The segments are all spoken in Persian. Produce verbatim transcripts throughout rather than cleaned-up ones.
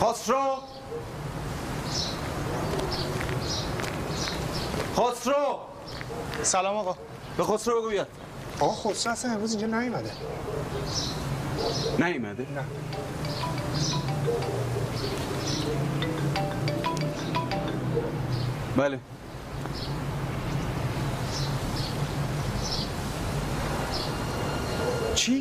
خسرو خسرو سلام آقا. به خسرو بگو بیاد. آقا خسرو اصلا امروز اینجا نیومده. نیومده؟ نه. بله. چی؟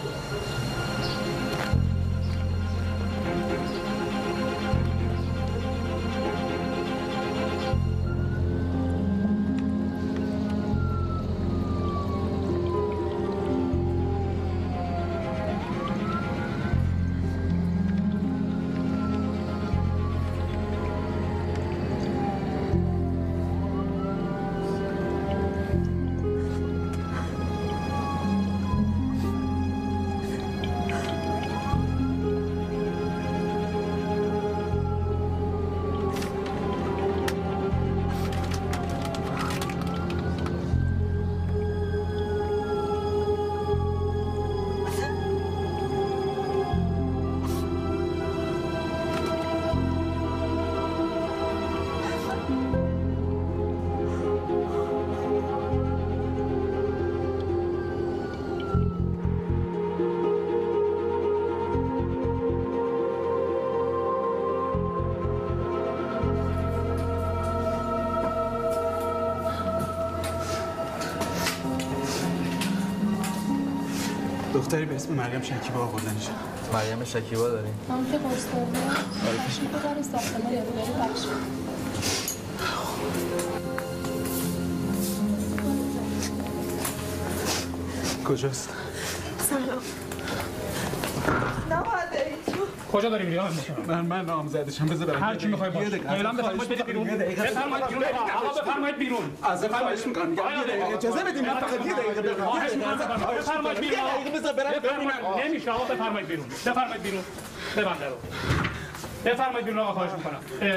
دختری به اسم مریم شکیبا آوردنش. مریم شکیبا داریم؟ هم که قصدارده تشریف ببری ساختمان یادگاری بخش. کجاست؟ سلام. نباید بری تو. کجا داری میری؟ من من نامزدشم. بذار برم. هر کی میخوای باش. فعلا بفرمایید برید بیرون. بفرمایید بیرون. آقا بفرمایید بیرون. از خواهش می‌کنم میگم یه دقیقه اجازه بدید. من فقط یه دقیقه بفرمایید. بفرمایید بیرون. یه دقیقه بذار برم ببینم. نمیشه آقا بفرمایید بیرون. بفرمایید بیرون. ببند درو. بفرمایید بیرون آقا خواهش می‌کنم.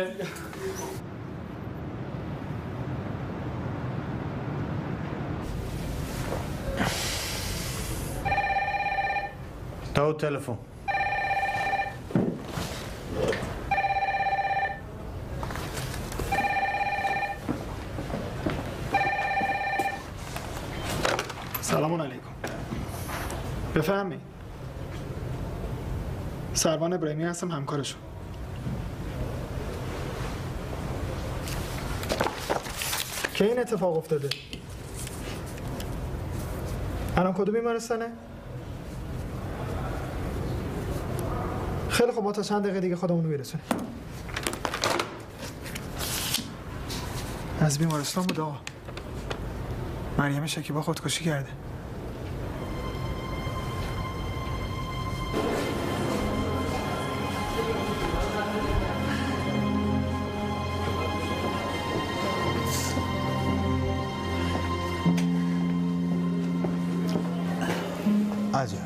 داود تلفن. سلام علیکم. بفهمی سروان ابراهیمی هستم، همکارشون. که این اتفاق افتاده؟ الان کدوم بیمارستانه؟ خیلی خب، ما تا چند دقیقه دیگه خودمون رو برسونیم. از بیمارستان بود آقا. مریم شکیبا خودکشی کرده. عجب.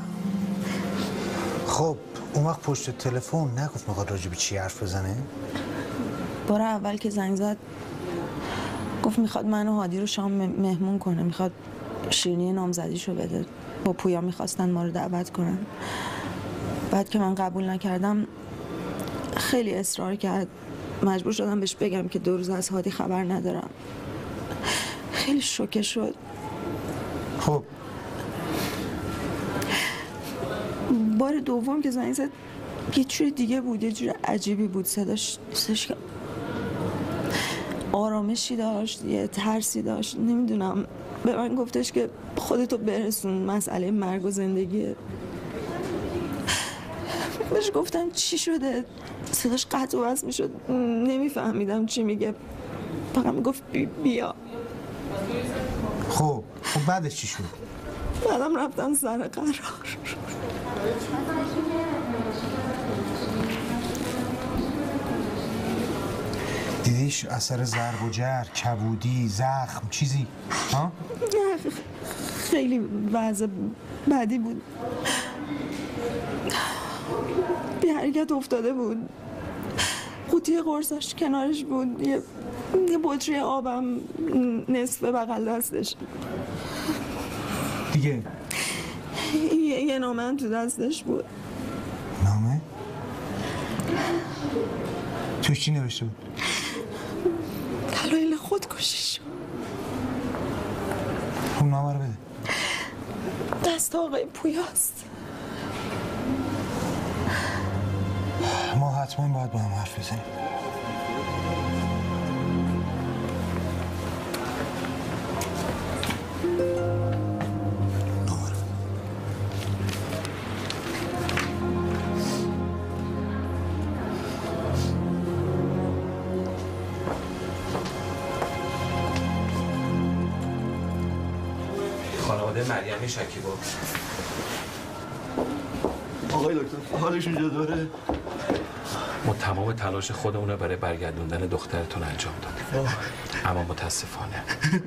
خب اون وقت پشت تلفن نگفت میخواد راجع به چی حرف بزنه؟ بار اول که زنگ زد گفت میخواد من و هادی رو شام مهمون کنه، میخواد شیرینی نامزدیشو بده. با پویا میخواستن ما رو دعوت کنن. بعد که من قبول نکردم خیلی اصرار کرد. مجبور شدم بهش بگم که دو روز از هادی خبر ندارم. خیلی شوکه شد. خب بار دوم که زنگ زد یه جور دیگه بود، یه جور عجیبی بود. صداش صداش آرامشی داشت، یه ترسی داشت. نمیدونم. به من گفتش که خودتو برسون، مسئله مرگ و زندگیه. بهش گفتم چی شده؟ صداش قطع و وصل میشد، نمیفهمیدم چی میگه. فقط میگفت بی بیا. خب خب بعدش چی شد؟ بعدم رفتم سر قرار. دیدیش اثر ضرب و جرح، کبودی، زخم، چیزی؟ ها؟ نه خیلی وضع بدی بود. بی حرکت افتاده بود. قوطی قرصش کنارش بود. یه یه بطری آبم نصف بغل دستش. دیگه؟ یه, یه نامه تو دستش بود. نامه؟ توش چی نوشته بود؟ دلایل خودکشیشو. اون نامه رو بده. دست آقای پویاست. ما حتما باید با هم حرف بزنیم. خانواده مریم شکیبا. آقای دکتر حالشون چطوره؟ ما تمام تلاش خودمون رو برای برگردوندن دخترتون انجام دادیم، اما متاسفانه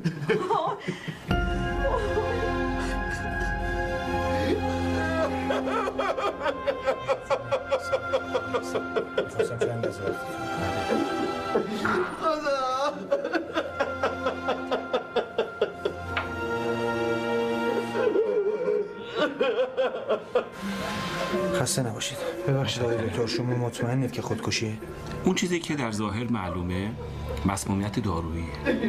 خسته نباشید. ببخشید آقای دکتر، شما مطمئنید که خودکشیه؟ اون چیزی که در ظاهر معلومه مسمومیت دارویی.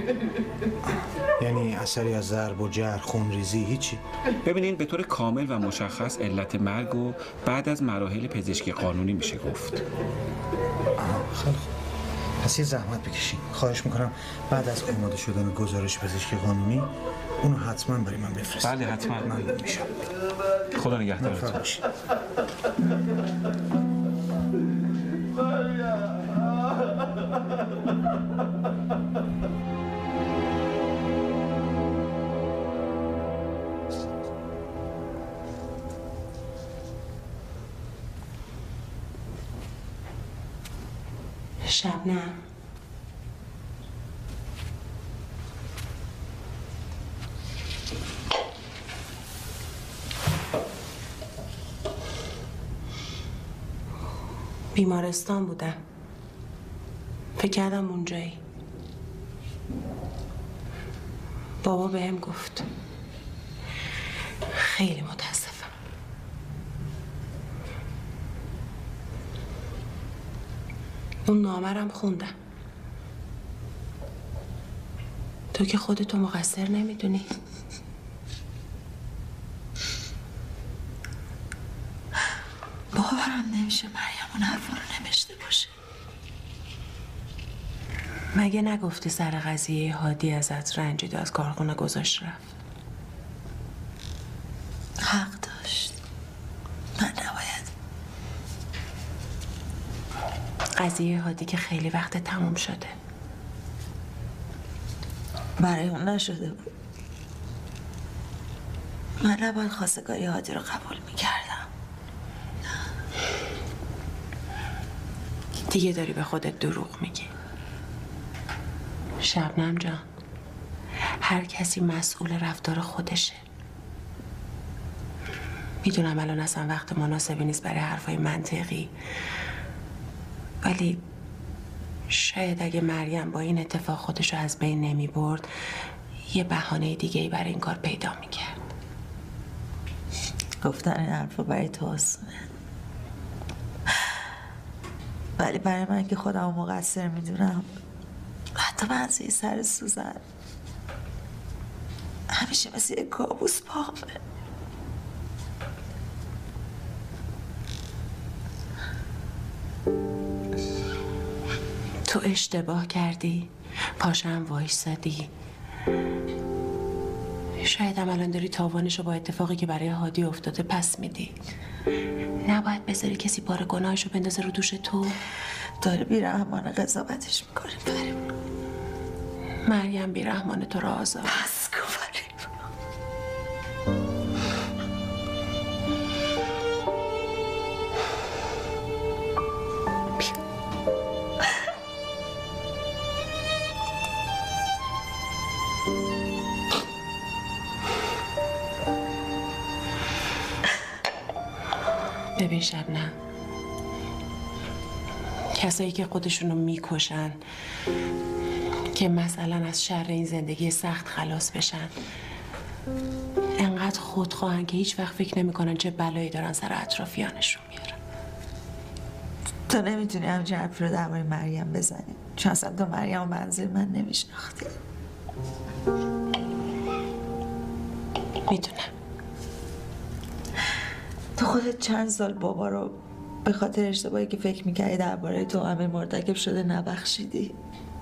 یعنی اثری از ضرب و جرح، خونریزی، هیچی؟ ببینین به طور کامل و مشخص علت مرگ و بعد از مراحل پزشکی قانونی میشه گفت. خیلی خوب. پس یه زحمت بکشین. خواهش میکنم بعد از آماده شدن گزارش پزشکی قانونی اونو حتما برای من بفرستید. بله حتما. ممنون میشم. خدا نگهدارتون. شبنم بیمارستان بودم. فکر کردم اونجایی. بابا بهم گفت. خیلی متاسفم. اون نامرم خوندم. تو که خودتو مقصر نمیدونی. باورم نمیشه مریم اون حرفا رو نوشته باشه. مگه نگفتی سر قضیه هادی ازت رنجید و از کارخونه گذاشت رفت؟ حق داشت. من نباید. قضیه هادی که خیلی وقت تموم شده. برای اون نشده بود. من نباید خواستگاری هادی رو قبول میکردم. دیگه داری به خودت دروغ میگی. شبنم جان، هر کسی مسئول رفتار خودشه. میدونم الان اصلا وقت مناسبی نیست برای حرفای منطقی، ولی شاید اگه مریم با این اتفاق خودشو از بین نمی برد یه بهانه دیگه ای برای این کار پیدا میکرد. گفتن این حرفا برای تو آسونه، ولی برای من که خودم مقصر میدونم، حتی منزوی سر سوزن همیشه مثل یک کابوس پاهمه. تو اشتباه کردی، پاشم وایسادی. شاید هم الان داری تاوانشو با اتفاقی که برای هادی افتاده پس میدی. نباید بذاری کسی بار گناهشو بندازه رو دوش تو. داره بیرحمانه قضاوتش میکنه. فریم مریم بیرحمانه تو رو آزار. بس کن فریم. ببین شبنم، کسایی که خودشونو میکشن که مثلا از شر این زندگی سخت خلاص بشن، انقدر خودخواهن که هیچ وقت فکر نمیکنن چه بلایی دارن سر اطرافیانشون میارن. تو نمیتونی همچین حرفی رو درباره مریم بزنی، چون اصلا تو مریم و منظور من نمیشناختی. میدونم. تو خودت چند سال بابا رو به خاطر اشتباهی که فکر میکردی درباره تو امیر مرتکب شده نبخشیدی.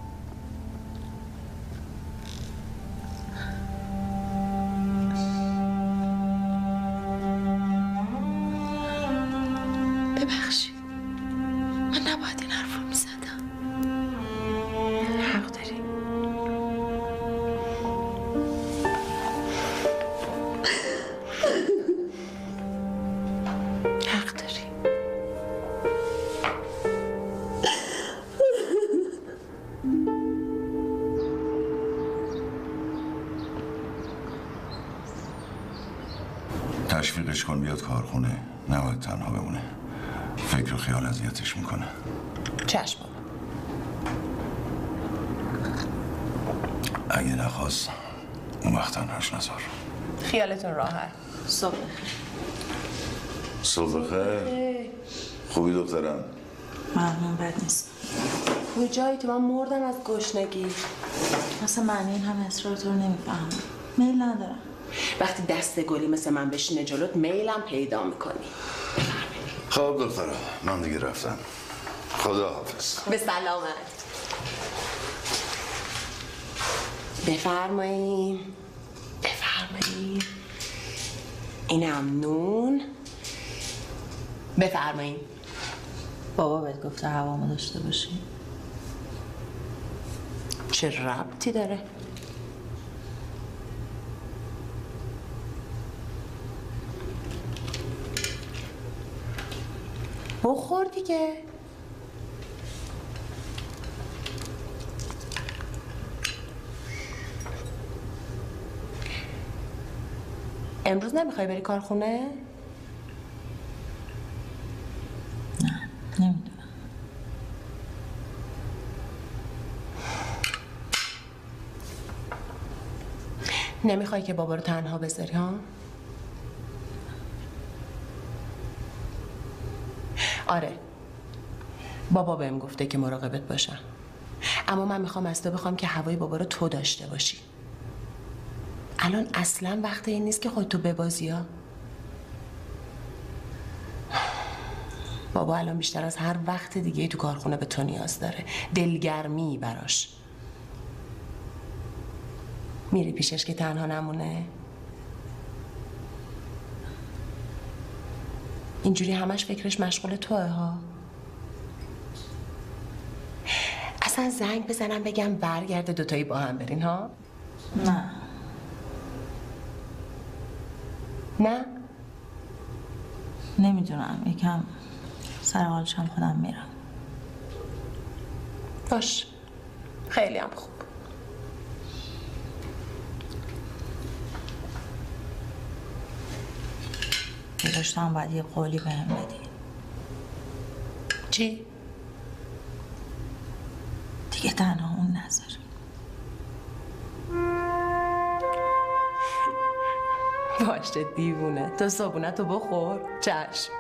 ببخشید، من نباید این حرف رو میزدم. حق داری. حق داری. تشویقش کن بیاد کارخونه، نباید تنها بمونه. فکر و خیال اذیتش میکنه. چشم بابا. اگه نخواست اون وقت تنهاش نذار. خیالتون راحت. صبح صبح بخیر. خوبی دخترم؟ ممنون، بد نیست. کجایی تو؟ من مردم از گشنگی. اصلا معنی این همه اصرار تو رو نمیفهمم. میل ندارم. وقتی دست گلی مثل من بشینه جلوت میلم پیدا میکنی. خب دخترم، من دیگه رفتم. خدا حافظ. به سلامت. بفرمایین. بفرمایین. اینم نون. بفرمایین. بابا بهت گفته هوامو داشته باشی. چه ربطی داره؟ بخور دیگه. امروز نمیخوای بری کارخونه؟ نه، نمیدونم. نمیخوای که بابا رو تنها بذاری ها؟ آره، بابا بهم گفته که مراقبت باشم، اما من میخوام از تو بخوام که هوای بابا رو تو داشته باشی. الان اصلا وقت این نیست که خودتو ببازی ها. بابا الان بیشتر از هر وقت دیگه تو کارخونه به تو نیاز داره. دلگرمی براش. میری پیشش که تنها نمونه؟ اینجوری همش فکرش مشغول توه ها. اصلا زنگ بزنم بگم برگرده دوتایی با هم برین ها؟ نه. نه؟ نمیدونم، یکم سر حالشم خودم میرم. باش، خیلی هم خوب. داشتم باید یه قولی بهم بدی. چی؟ دیگه تنها اون نذاری. باشه دیوونه، تو صابونه تو بخور. چشم.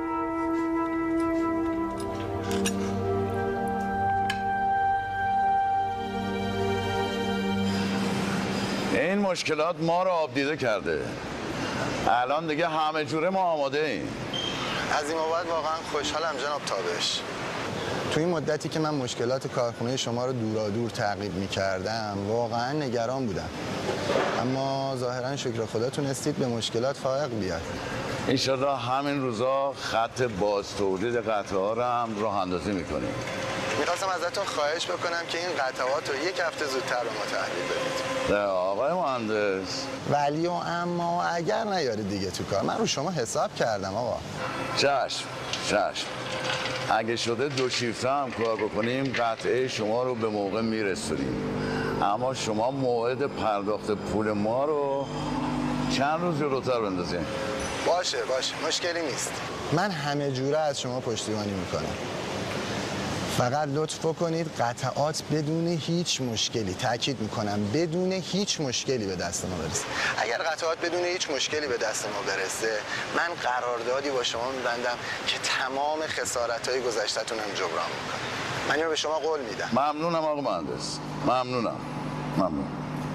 این مشکلات ما رو آب دیده کرده. الان دیگه همه جوره ما آماده ایم. از این بعد واقعا خوشحالم جناب تابش. تو این مدتی که من مشکلات کارخونه شما رو دورادور تعقیب می‌کردم واقعا نگران بودم، اما ظاهرا شکر خدا تونستید به مشکلات فائق بیاد. انشالله همین روزا خط باز تولید قطعه ها رو هم راه اندازی میکنیم. میخواستم ازتون خواهش بکنم که این قطعات رو یک هفته زودتر به ما تحویل بدید. نه آقای مهندس. ولی و اما اگر نیارید دیگه تو کار، من رو شما حساب کردم آقا. چشم چشم. اگه شده دو شیفته هم کار بکنیم قطعه شما رو به موقع میرسونیم، اما شما موعد پرداخت پول ما رو چند روز جلوتر بندازیم. باشه باشه، مشکلی نیست. من همه جوره از شما پشتیبانی میکنم. فقط لطف کنید قطعات بدون هیچ مشکلی، تاکید میکنم بدون هیچ مشکلی به دست ما برسه. اگر قطعات بدون هیچ مشکلی به دست ما برسه، من قراردادی با شما میبندم که تمام خسارت‌های گذشته‌تون هم جبران میکنم. من اینو به شما قول میدم. ممنونم آقا مهندس، ممنونم. ممنون.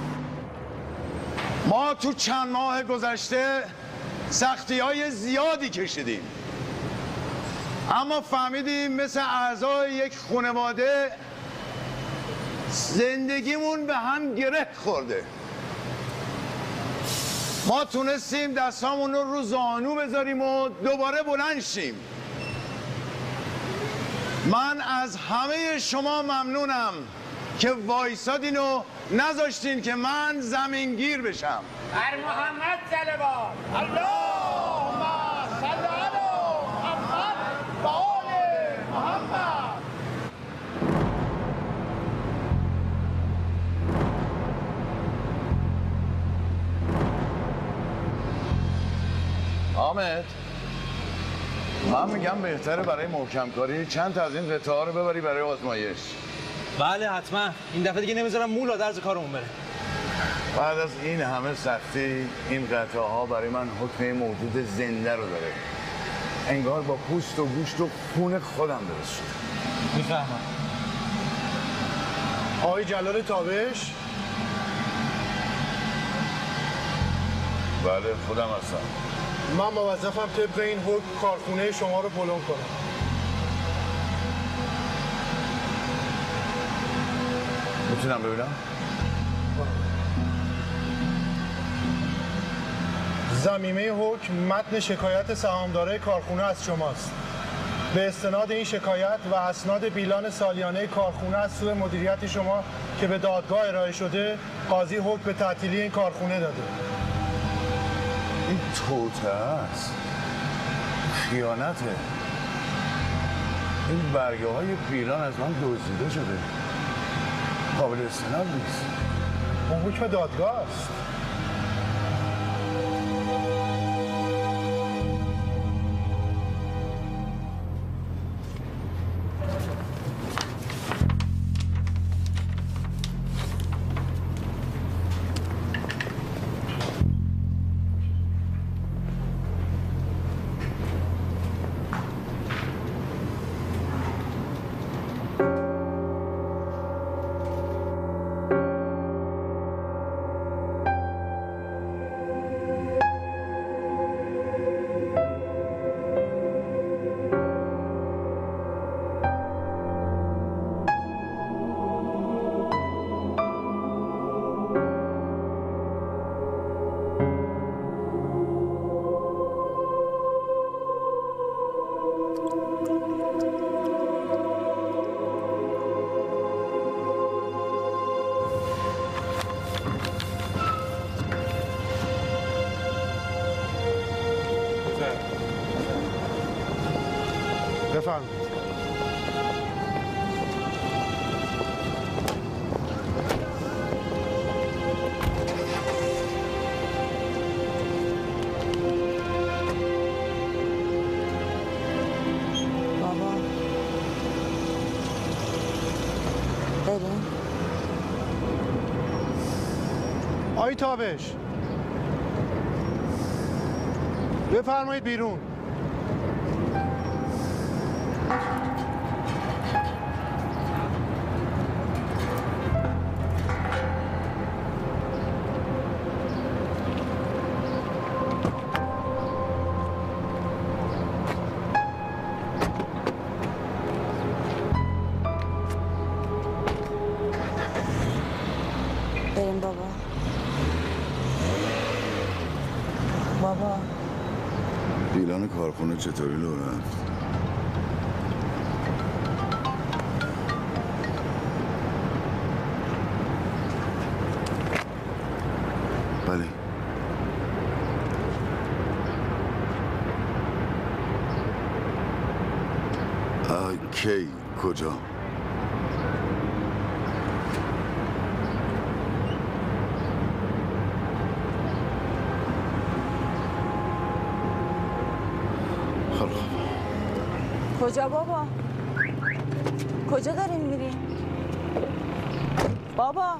ما تو چند ماه گذشته سختی‌های زیادی کشیدیم، اما فهمیدیم مثل اعضای یک خانواده زندگیمون به هم گره خورده. ما تونستیم دستامون رو رو زانو بذاریم و دوباره بلند شیم. من از همه شما ممنونم که وایسادین و نذاشتین که من زمینگیر بشم. بر محمد صلوات. اللهم صل علی محمد و آل محمد. حامد، من میگم بهتره برای محکم کاری چند تا از این قطعه ها رو ببری برای آزمایش. بله حتما. این دفعه دیگه نمیذارم مولا درز کارمون بره. بعد از این همه سختی این قطعه ها برای من حکم موجود زنده رو داره. انگار با پوست و گوشت و خون خودم درست شده. میفهمم. آقای جلال تابش؟ بله خودم هستم. من موظفم طبق این حکم کارخونه شما رو پلم کنم. میتونم ببینم؟ ضمیمه حکم متن شکایت سهامدارای کارخونه از شماست. به استناد این شکایت و اسناد بیلان سالیانه کارخونه از سوی مدیریت شما که به دادگاه ارائه شده، قاضی حکم به تعطیلی این کارخونه داده. این توته است، خیانته. این برگه های بیلان از من دزدیده شده، قابل استناد نیست. اون حکم دادگاه است. بفرمایید. بابا بریم. آقای تابش بفرمایید بیرون. بریم بابا. بابا بیلان کارخونه چطوری لو رفت؟ بله. کی کجا؟ کجا بابا؟ کجا دارین میرین؟ بابا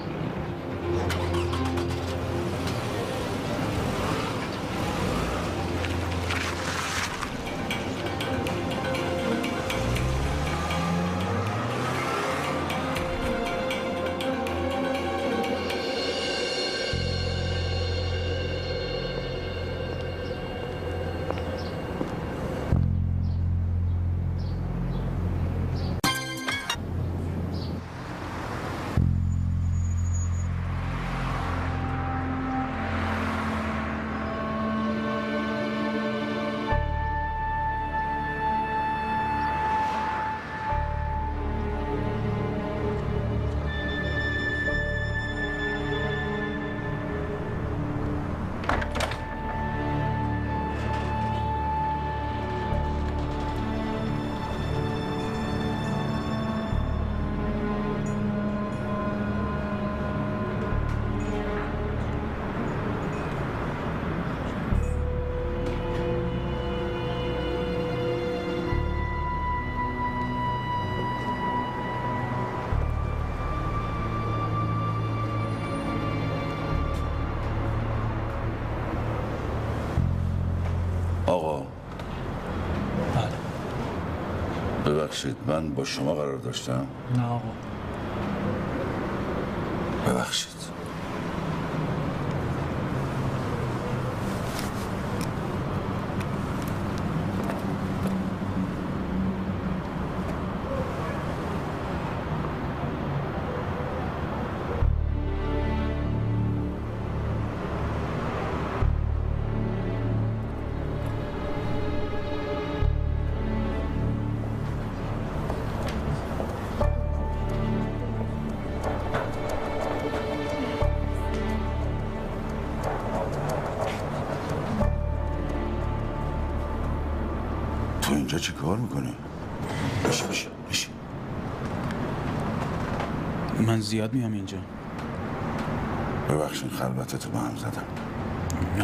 آقا ببخشید من با شما قرار داشتم؟ نه آقا ببخشید. تو اینجا چی کار میکنی؟ بشی بشی بشی. من زیاد میام اینجا. ببخشید خلوتتو با هم زدم. نه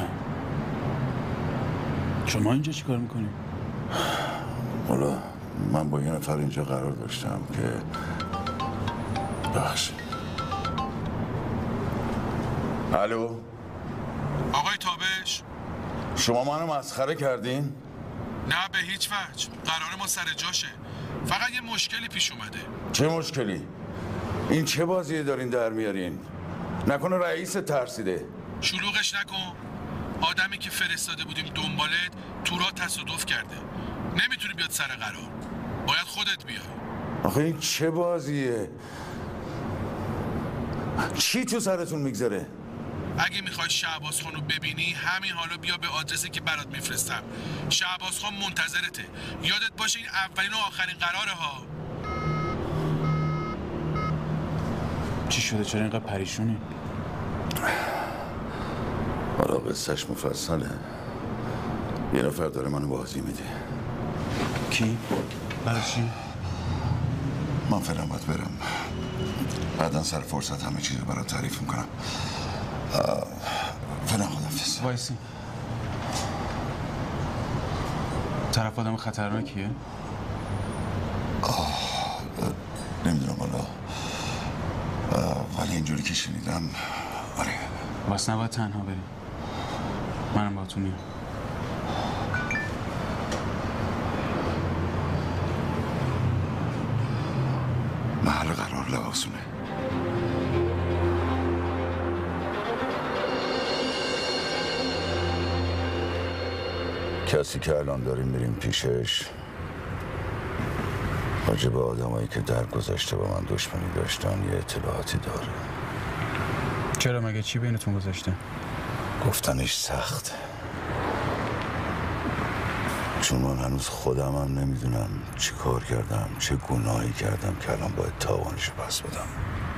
شما اینجا چی کار میکنی؟ حالا من با یه نفر اینجا قرار داشتم که ببخشید. الو آقای تابش، شما منو مسخره کردین؟ نه به هیچ وجه، قرار ما سر جاشه، فقط یه مشکلی پیش اومده. چه مشکلی؟ این چه بازیه دارین در میارین؟ نکنه رئیس ترسیده؟ شلوغش نکن. آدمی که فرستاده بودیم دنبالت تو راه تصادف کرده، نمیتونی بیاد سر قرار، باید خودت بیای. آخه این چه بازیه؟ چی تو سرتون میگذره؟ اگه میخوای شعباز خانو ببینی همین حالا بیا به آدرسی که برات میفرستم. شعباز خان منتظرته. یادت باشه این اولین و آخرین قراره ها. چی شده؟ چرا اینقدر پریشونی؟ حالا قصهش مفصله. یه نفر داره منو بازی میده. کی؟ برای چی؟ من فعلا باید برم، بعدا سر فرصت همه چیز رو برات تعریف میکنم. فعلا خداحافظ. وایسی. طرف آدم خطرناکیه؟ آه نمیدونم حالا، ولی اینجوری که شنیدم آره. بس نباید تنها بریم، منم با تو میام. محل قرار لباسونه. کسی که الان داریم میریم پیشش راجع به آدمایی که در گذشته با من دشمنی داشتن یه اطلاعاتی داره. چرا؟ مگه چی بینتون گذاشته؟ گفتنش سخت، چون من هنوز خودم هم نمیدونم چی کار کردم، چه گناهی کردم که الان باید تاوانشو پس بدم.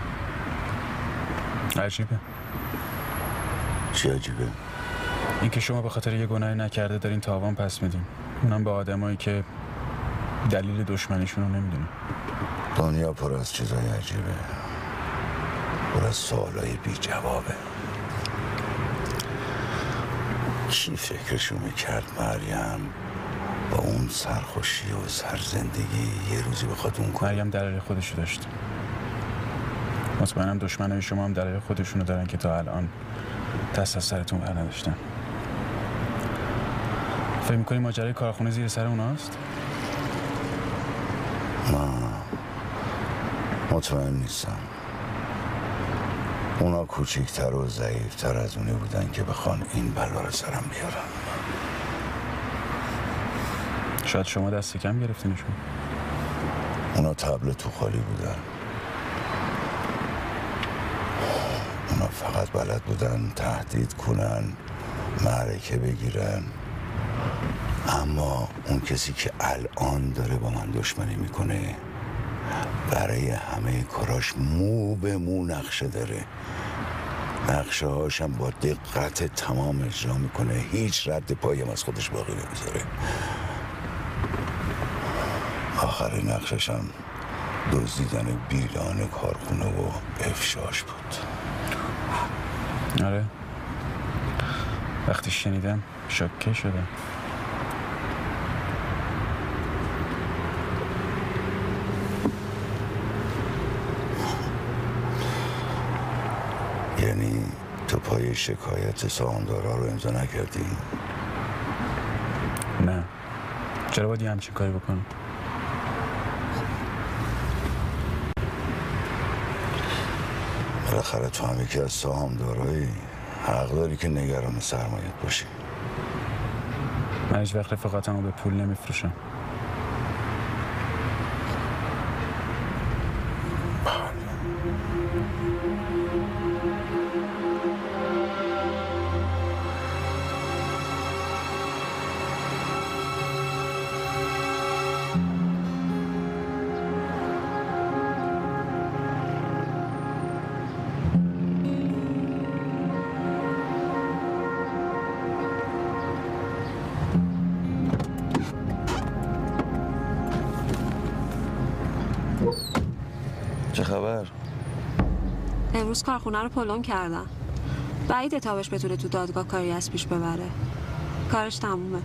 عجیبه. چی عجیبه؟ اینکه شما به خاطر یه گناهی نکرده دارین تاوان پس میدین، اونم به آدمایی که دلیل دشمنیشون رو نمیدونن. دنیا پر از چیزای عجیبه، پر از سوالای بی جوابه. کی فکرشو میکرد مریم با اون سرخوشی و سرزندگی یه روزی بخواد اون کنه. مریم دلیل خودشو داشت. مطمئنم دشمنای شما هم دلیل خودشونو دارن که تا الان دست از سرتون بر نداشتن. فکر می‌کنی ماجرای کارخونه زیر سر اوناست؟ نه مطمئن نیستم. اونا کوچیک‌تر و ضعیف‌تر از اونی بودن که بخوان این بلا رو سرم بیارن. شاید شما دست کم گرفتینشون. اونا تبل تو خالی بودن. اونا فقط بلد بودن تهدید کنن، معرکه بگیرن. اما اون کسی که الان داره با من دشمنی میکنه برای همه کاراش مو به مو نقشه داره. نقشه هاشم با دقت تمام اجرا میکنه، هیچ رد پایم از خودش باقی نمیذاره. آخرین نقشش هم دزدیدن بیلان کارخونه و افشاش بود. آره وقتی شنیدم شوکه شدم. یعنی تو پای شکایت سهامدارا رو امضا نکردی؟ نه. چرا باید یه همچین کاری بکنم؟ بالاخره تو هم یکی از سهامدارایی، حق داری که نگران سرمایت باشی. من هیچ وقت رفاقتمو به پول نمیفروشم. چه خبر؟ امروز کارخونه رو پلم کردن. بعیده تابش بتونه تو دادگاه کاری از پیش ببره. کارش تمومه.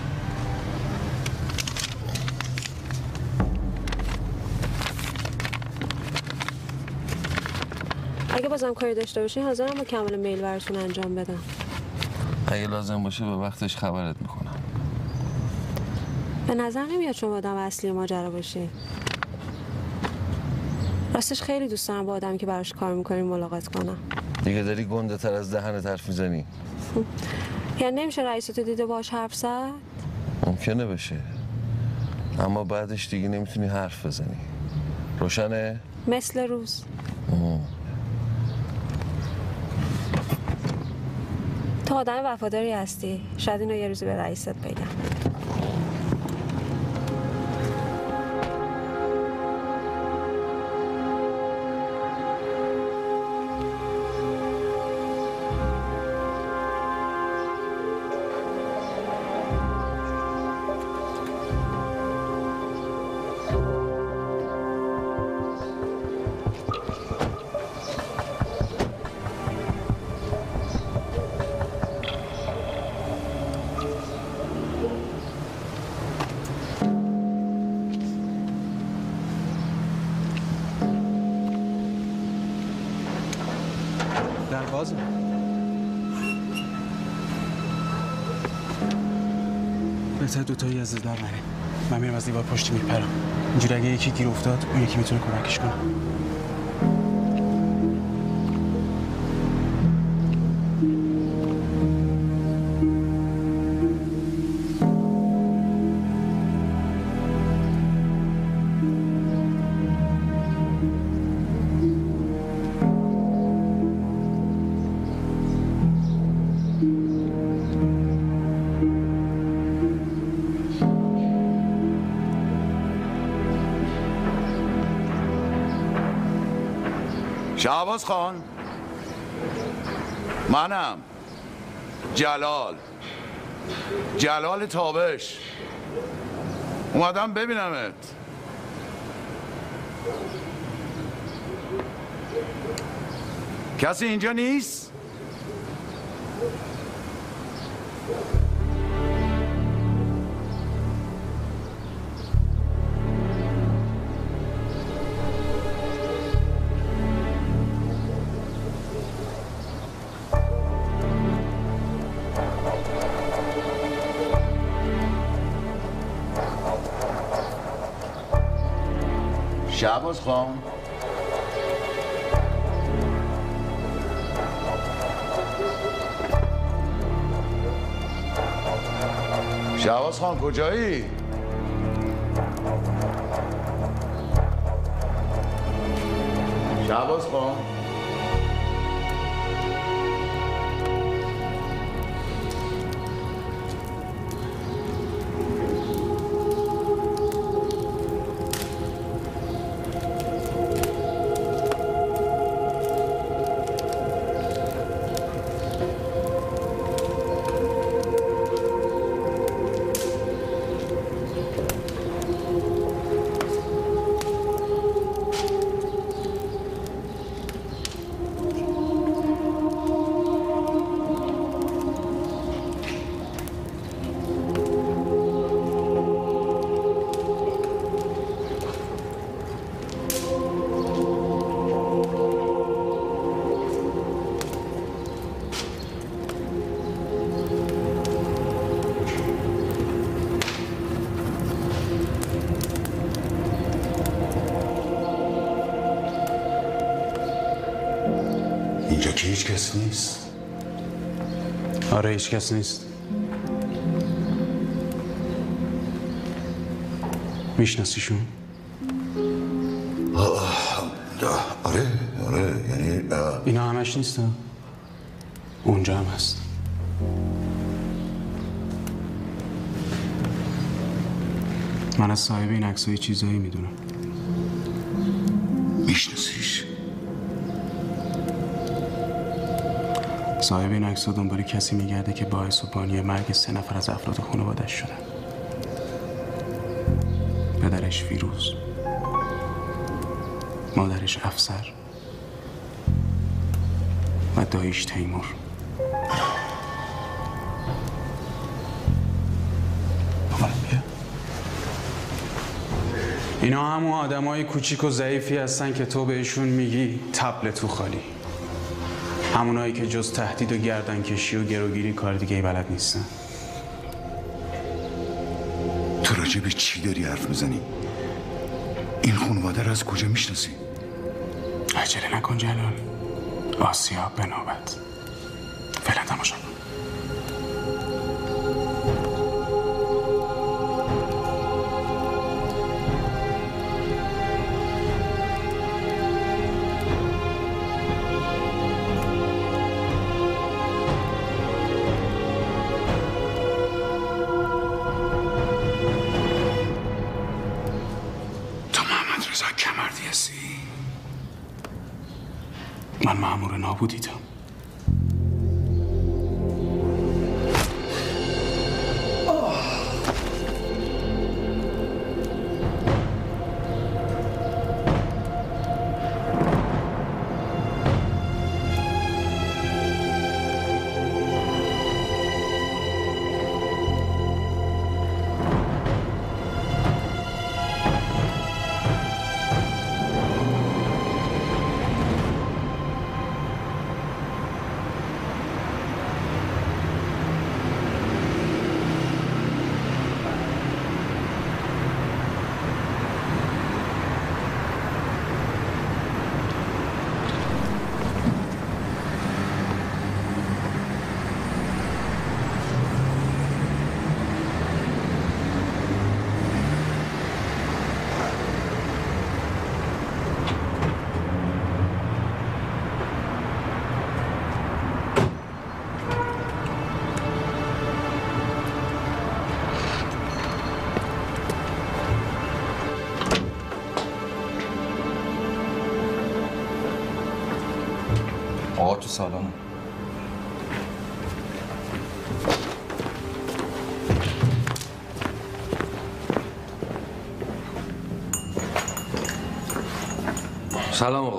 اگه بازم کاری داشته باشی حاضرم با کامل میل براتون انجام بدم. اگه لازم باشه به وقتش خبرت میکنم. به نظر نمیاد شما آدم اصلی ماجرا باشی. راستش خیلی دوست دارم با آدمی که براش کار میکنی ملاقات کنم. دیگه داری گنده تر از دهنت حرف میزنی. یعنی نمیشه رئیستو دیده باهاش حرف زد؟ ممکنه بشه، اما بعدش دیگه نمیتونی حرف بزنی. روشنه؟ مثل روز. اه. تو آدم وفاداری هستی. شاید اینو یه روزی به رئیست بگم. دروازه بهتر دوتایی از در نریم. من میرم از دیوار پشتی میپرم. اینجوری اگه یکی گیر افتاد اون یکی میتونه کمکش کنه. شهباز خان، منم جلال جلال تابش، اومدم ببینمت. کسی اینجا نیست؟ شهباز خان شهباز خان کجایی؟ شهباز خان اینجا که هیچ کس نیست. آره هیچ کس نیست. میشناسیشون؟ آره آره یعنی اینا همش نیستن. اونجا هم هست. من از صاحب این عکسای چیزایی میدونم. میشناسیش؟ صاحب این عکس‌ها دنبال کسی میگرده که باعث و بانی مرگ سه نفر از افراد خانواده‌اش شدن. پدرش فیروز، مادرش افسر و داییش تیمور. اینا همون آدمای کوچیک و ضعیفی هستن که تو بهشون میگی تبل تو خالی. همونایی که جز تهدید و گردن کشی و گروگیری کار دیگه ای بلد نیستن. تو راجع به چی داری حرف میزنی؟ این خانواده رو از کجا میشناسی؟ عجله نکن جلال. آسیاب به نوبت. فعلا تماشا کن. من مأمور نابودیدم. آقا تو سالن. سلام آقا.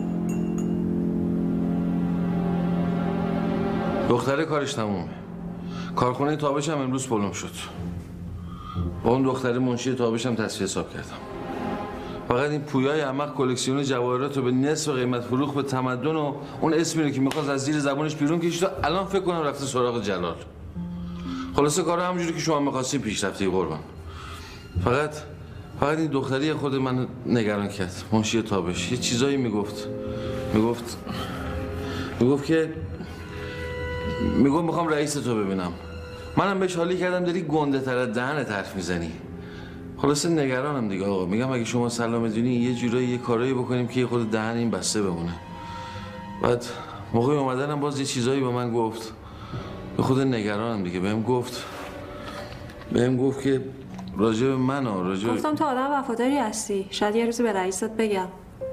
دختره کارش تمومه. کارخونه تابش هم امروز پلم شد. با اون دختره منشی تابش هم تصفیه حساب کردم. فقط این پویای احمق کلکسیون جواهرات رو به نصف قیمت فروخت به تمدن و اون اسمی رو که میخواست از زیر زبونش بیرون کشید و الان فکر کنم رفته سراغ جلال. خلاصه کار همونجوری که شما میخواستین پیش رفتی قربان. فقط فقط این دختری خود من نگران کرد. منشی تابش یه چیزایی میگفت میگفت میگفت که میگفت میخوام رئیس تو ببینم. منم بهش حالی کردم داری گنده تر از دهنت حرف میزنی. خلاصه نگرانم دیگه آقا. میگم اگه شما سلام دونی یه جورایی یه کارایی بکنیم که خود دهن این بسته بمونه. بعد موقع اومدنم باز یه چیزایی به من گفت. به خود نگرانم دیگه. بهم گفت بهم گفت که راجع به من و راجع گفتم تو آدم وفاداری هستی. شاید یه روزی به رئیست بگم.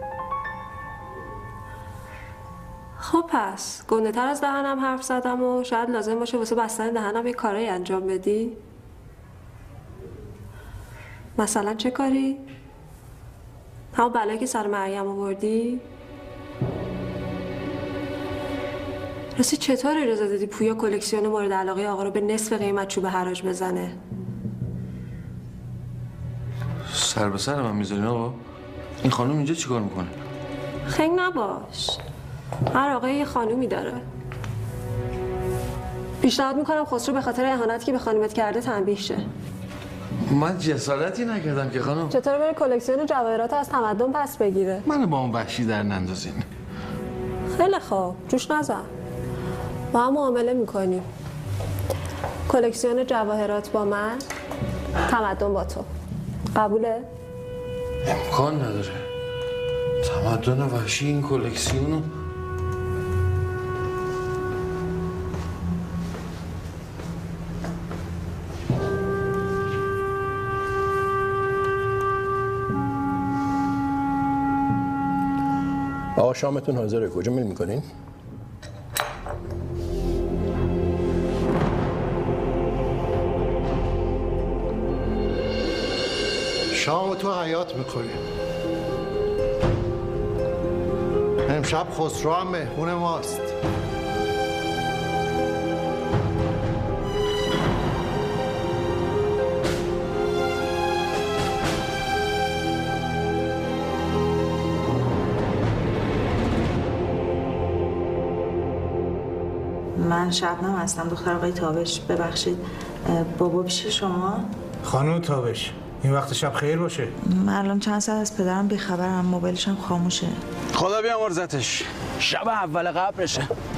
خب پس گنده تر از دهنم حرف زدم و شاید لازم باشه واسه بستن دهنم یه کارایی انجام بدی. مثلا چه کاری؟ همون بلایی که سر مریم آوردی؟ راستی چطور اجازه دادی پویا کلکسیون مورد علاقه آقا رو به نصف قیمت چوب حراج بزنه؟ سر به سر من میذارین آقا؟ این خانم اینجا چیکار میکنه؟ خنگ نباش. هر آقای یه خانومی داره. پیشنهاد میکنم خسرو به خاطر اهانتی که به خانومت کرده تنبیه شه. من جسارتی نکردم که خانم. چطور بره کلکسیون جواهرات از تمدن پس بگیره؟ منو با اون وحشی در نندازین. خیلی خوب، جوش نزن. با هم معامله میکنیم. کلکسیون جواهرات با من، تمدن با تو. قبوله؟ امکان نداره. تمدن وحشی این کلکسیونو آقا شامتون حاضره. کجا میل میکنین؟ شام تو حیاط میکنیم. امشب خسرو هم مهمون ماست. من شبنم هستم، دختر آقای تابش. ببخشید بابا پیش شما؟ خانم تابش این وقت شب خیر باشه. من الان چند ساعت از پدرم بیخبرم، موبایلش هم خاموشه. خدا بیامرزتش. شب اول قبرشه.